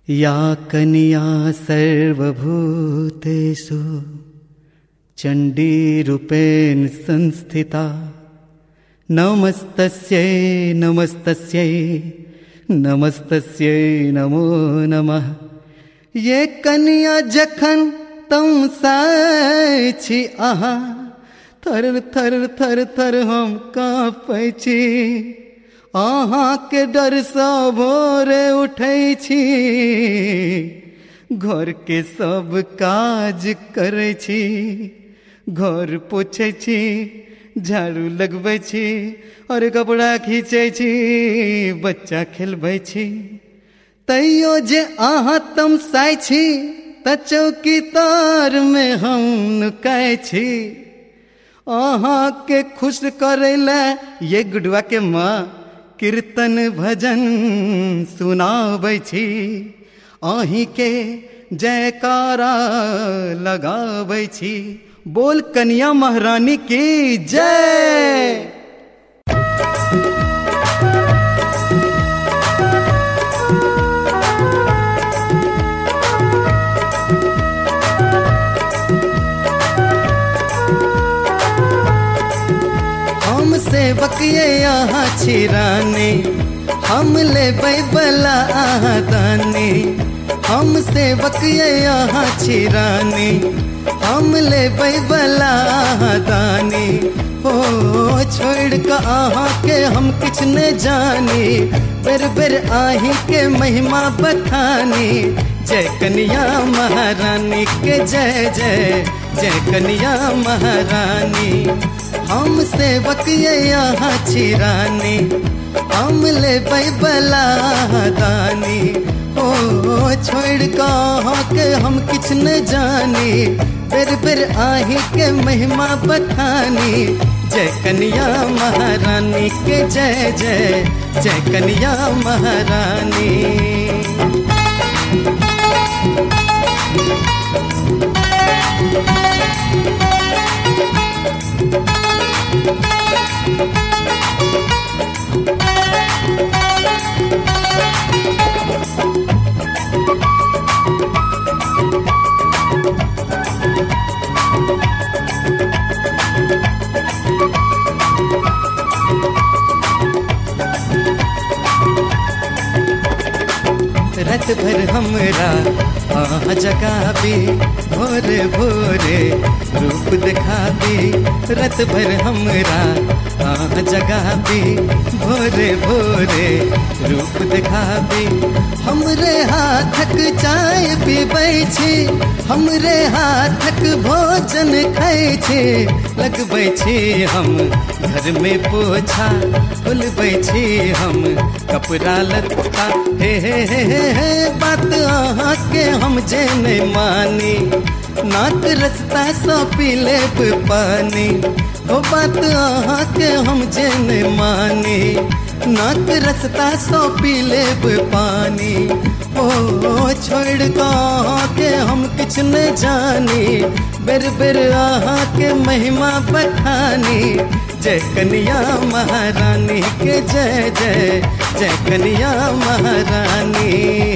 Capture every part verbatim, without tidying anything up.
या कन्या सर्वभूतेषु चण्डीरूपेण संस्थिता नमस्तस्यै नमस्तस्यै नमस्तस्यै नमो नमः। ये कन्या जखन तम साय छी अहाँ थर थर थर थर हम काँपै छी। अहाँ के डर सँ भोरे उठै छी, घर के सब काज करै छी, घर पोछै छी, झाड़ू लगबै छी और कपड़ा खींचै छी, बच्चा खेलबै छी। तैयो जे अहाँ तमसाइ छी त चौकी तार में हम नुकाइ छी। अहाँ के खुश करै ला ये गुडुआ के माँ कीर्तन भजन सुनाबै छी। अहीं के जयकारा लगाबै छी। बोल कन्या महारानी की जय। हम सेवक ये यहाँ छी रानी, हम लेबै बला अहाँ दानी। हम सेवक ये यहाँ छी रानी, हम लेबै बला अहाँ दानी। हो छोड़ के अहाँ के हम किछ न जानी, बेर बेर आही के महिमा बखानी। जय कन्या महारानी के जय जय, जय कन्या महारानी। हम सेवक ये यहाँ छी रानी, हम लेबै बला दानी। ओ छोड़ के अहाँ के हम किछ न जानी, बेर बेर आही के महिमा बखानी। जय कन्या महारानी के जय जय, जय कन्या महारानी। रात भर हमरा अहाँ जगाबी, भोरे भोरे रूप दिखाबी। रात भर हमरा अहाँ जगाबी, भोरे भोरे रूप दिखाबी। हमरे हाथक चाय पीबै छी, हमरे हाथक भोजन खाइ छी। लगबै छी हम घर में पोछा, खुलबै छी हम कपड़ा लत्ता। हे हे हे हे बात अहाँ के हम जे नहीं मानी, नाक रस्ता सँ पी लेब पानी। ओ बात अहाँ के हम जे नहीं मानी, नाक रस्ता सँ पी लेब पानी। ओ छोड़ के अहाँ के हम किछ न जानी, बेर बेर अहाँ के महिमा बखानी। जय कन्या महारानी के जय जय, जय कन्या महारानी।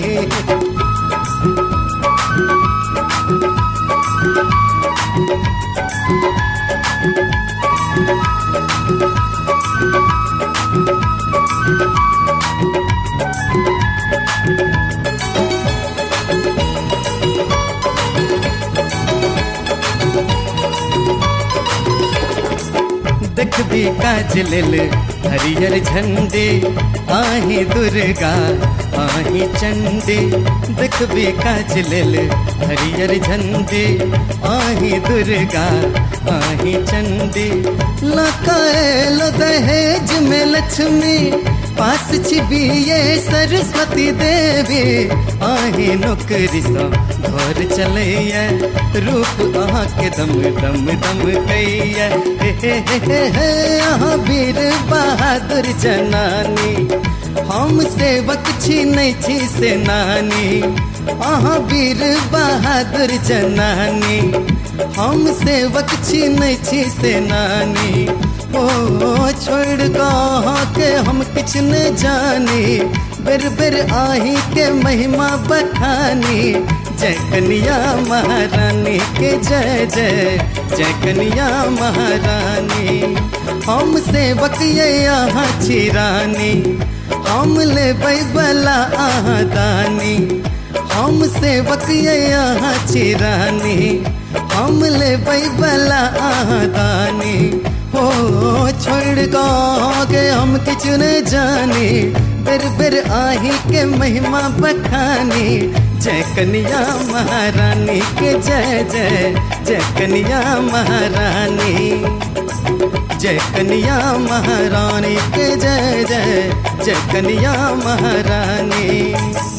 देखबी काज लेल हरियर झंडे, आही दुर्गा आही चंडी। देखबी काज लेल हरियर झंडे, आही दुर्गा आही चंडी। लकायल दहेज में लक्ष्मी, पास छिबी ये सरस्वती देवी। आही नौकरी सँ घर चलैया, रूप अहाँ के दम दम दम कैया। हे हे हे हे अहाँ वीर बहादुर जनानी, हम सेवक छी नहीं छी सेनानी। अहाँ वीर बहादुर जनानी, हम सेवक छी नहीं छी सेनानी। ओ छोड़ के अहाँ के हम किछ न जानी, बेर बेर आही के महिमा बखानी। जय कन्या महारानी के जय जय, जय कन्या महारानी। हम सेवक ये यहाँ चिरानी, हम ले बैबला आहाँ दानी। हम सेवक ये यहाँ चिरानी, हम ले बैबला आहाँ दानी। हो छोड़ के हम किच न जानी, बेर बेर आही के महिमा बखानी। जय कन्या महारानी के जय जय, जय कन्या महारानी। जय कन्या महारानी के जय जय, जय कन्या महारानी।